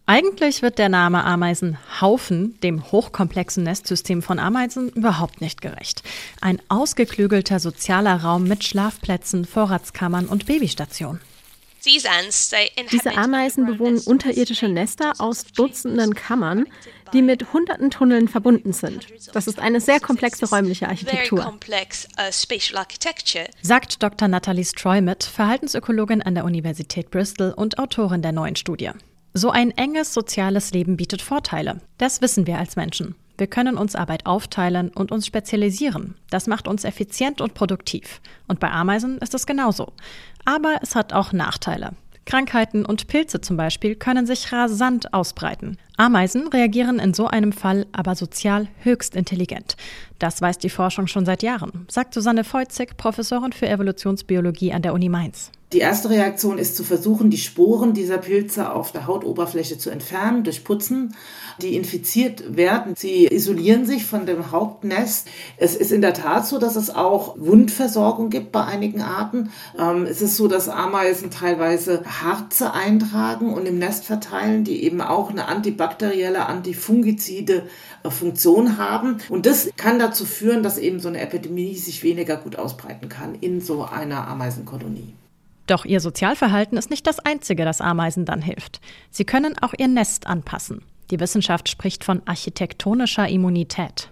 Eigentlich wird der Name Ameisenhaufen dem hochkomplexen Nestsystem von Ameisen überhaupt nicht gerecht. Ein ausgeklügelter sozialer Raum mit Schlafplätzen, Vorratskammern und Babystationen. Diese Ameisen bewohnen unterirdische Nester aus Dutzenden Kammern, die mit hunderten Tunneln verbunden sind. Das ist eine sehr komplexe räumliche Architektur, sagt Dr. Natalie Stroy-Mitt, Verhaltensökologin an der Universität Bristol und Autorin der neuen Studie. So ein enges soziales Leben bietet Vorteile. Das wissen wir als Menschen. Wir können uns Arbeit aufteilen und uns spezialisieren. Das macht uns effizient und produktiv. Und bei Ameisen ist es genauso. Aber es hat auch Nachteile. Krankheiten und Pilze zum Beispiel können sich rasant ausbreiten. Ameisen reagieren in so einem Fall aber sozial höchst intelligent. Das weiß die Forschung schon seit Jahren, sagt Susanne Feuzig, Professorin für Evolutionsbiologie an der Uni Mainz. Die erste Reaktion ist zu versuchen, die Sporen dieser Pilze auf der Hautoberfläche zu entfernen durch Putzen, die infiziert werden. Sie isolieren sich von dem Hauptnest. Es ist in der Tat so, dass es auch Wundversorgung gibt bei einigen Arten. Es ist so, dass Ameisen teilweise Harze eintragen und im Nest verteilen, die eben auch eine antibakterielle, antifungizide Funktion haben. Und das kann dazu führen, dass eben so eine Epidemie sich weniger gut ausbreiten kann in so einer Ameisenkolonie. Doch ihr Sozialverhalten ist nicht das Einzige, das Ameisen dann hilft. Sie können auch ihr Nest anpassen. Die Wissenschaft spricht von architektonischer Immunität.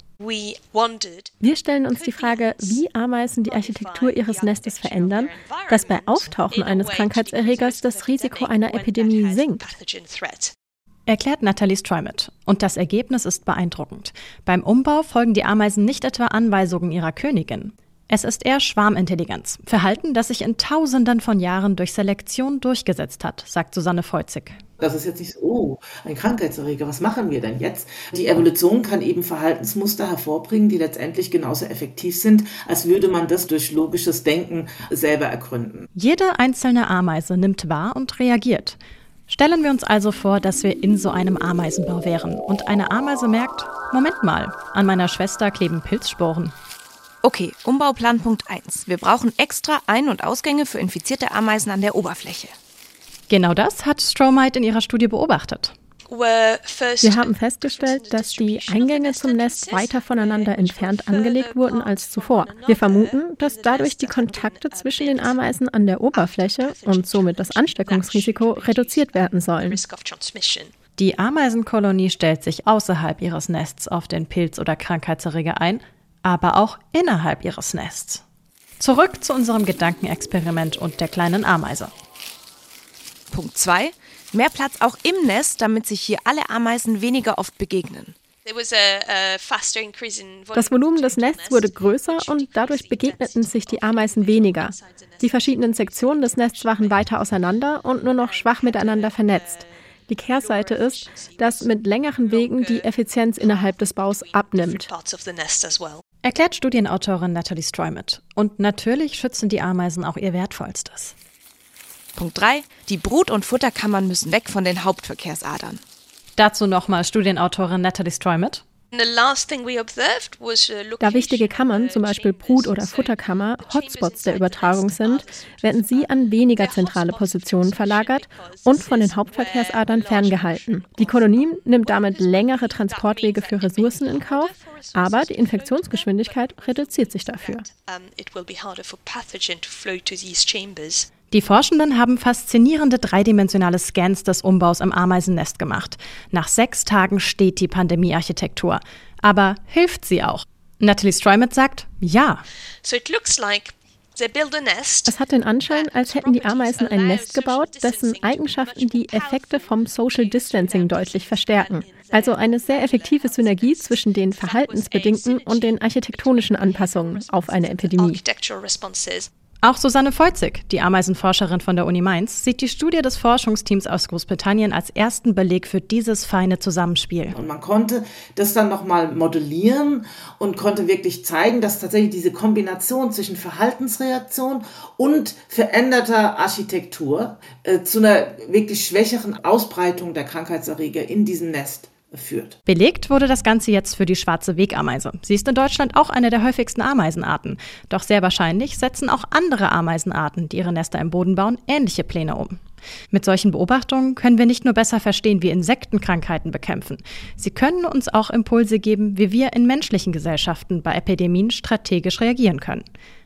Wir stellen uns die Frage, wie Ameisen die Architektur ihres Nestes verändern, dass bei Auftauchen eines Krankheitserregers das Risiko einer Epidemie sinkt. Erklärt Natalie Stroy-Mitt. Und das Ergebnis ist beeindruckend. Beim Umbau folgen die Ameisen nicht etwa Anweisungen ihrer Königin. Es ist eher Schwarmintelligenz, Verhalten, das sich in Tausenden von Jahren durch Selektion durchgesetzt hat, sagt Susanne Feuzig. Das ist jetzt nicht so, ein Krankheitserreger, was machen wir denn jetzt? Die Evolution kann eben Verhaltensmuster hervorbringen, die letztendlich genauso effektiv sind, als würde man das durch logisches Denken selber ergründen. Jede einzelne Ameise nimmt wahr und reagiert. Stellen wir uns also vor, dass wir in so einem Ameisenbau wären und eine Ameise merkt, Moment mal, an meiner Schwester kleben Pilzsporen. Okay, Umbauplan Punkt 1. Wir brauchen extra Ein- und Ausgänge für infizierte Ameisen an der Oberfläche. Genau das hat Stroy-Mitt in ihrer Studie beobachtet. Wir haben festgestellt, dass die Eingänge zum Nest weiter voneinander entfernt angelegt wurden als zuvor. Wir vermuten, dass dadurch die Kontakte zwischen den Ameisen an der Oberfläche und somit das Ansteckungsrisiko reduziert werden sollen. Die Ameisenkolonie stellt sich außerhalb ihres Nests auf den Pilz- oder Krankheitserreger ein, aber auch innerhalb ihres Nests. Zurück zu unserem Gedankenexperiment und der kleinen Ameise. Punkt 2. Mehr Platz auch im Nest, damit sich hier alle Ameisen weniger oft begegnen. Das Volumen des Nests wurde größer und dadurch begegneten sich die Ameisen weniger. Die verschiedenen Sektionen des Nests waren weiter auseinander und nur noch schwach miteinander vernetzt. Die Kehrseite ist, dass mit längeren Wegen die Effizienz innerhalb des Baus abnimmt. Erklärt Studienautorin Natalie Stroy-Mitt. Und natürlich schützen die Ameisen auch ihr Wertvollstes. Punkt 3. Die Brut- und Futterkammern müssen weg von den Hauptverkehrsadern. Dazu nochmal Studienautorin Natalie Stroy-Mitt. Da wichtige Kammern, zum Beispiel Brut- oder Futterkammer, Hotspots der Übertragung sind, werden sie an weniger zentrale Positionen verlagert und von den Hauptverkehrsadern ferngehalten. Die Kolonie nimmt damit längere Transportwege für Ressourcen in Kauf, aber die Infektionsgeschwindigkeit reduziert sich dafür. Die Forschenden haben faszinierende dreidimensionale Scans des Umbaus im Ameisennest gemacht. Nach 6 Tagen steht die Pandemiearchitektur. Aber hilft sie auch? Natalie Stroy-Mitt sagt, ja. Es hat den Anschein, als hätten die Ameisen ein Nest gebaut, dessen Eigenschaften die Effekte vom Social Distancing deutlich verstärken. Also eine sehr effektive Synergie zwischen den verhaltensbedingten und den architektonischen Anpassungen auf eine Epidemie. Auch Susanne Feuzig, die Ameisenforscherin von der Uni Mainz, sieht die Studie des Forschungsteams aus Großbritannien als ersten Beleg für dieses feine Zusammenspiel. Und man konnte das dann nochmal modellieren und konnte wirklich zeigen, dass tatsächlich diese Kombination zwischen Verhaltensreaktion und veränderter Architektur zu einer wirklich schwächeren Ausbreitung der Krankheitserreger in diesem Nest führt. Belegt wurde das Ganze jetzt für die schwarze Wegameise. Sie ist in Deutschland auch eine der häufigsten Ameisenarten. Doch sehr wahrscheinlich setzen auch andere Ameisenarten, die ihre Nester im Boden bauen, ähnliche Pläne um. Mit solchen Beobachtungen können wir nicht nur besser verstehen, wie Insekten Krankheiten bekämpfen. Sie können uns auch Impulse geben, wie wir in menschlichen Gesellschaften bei Epidemien strategisch reagieren können.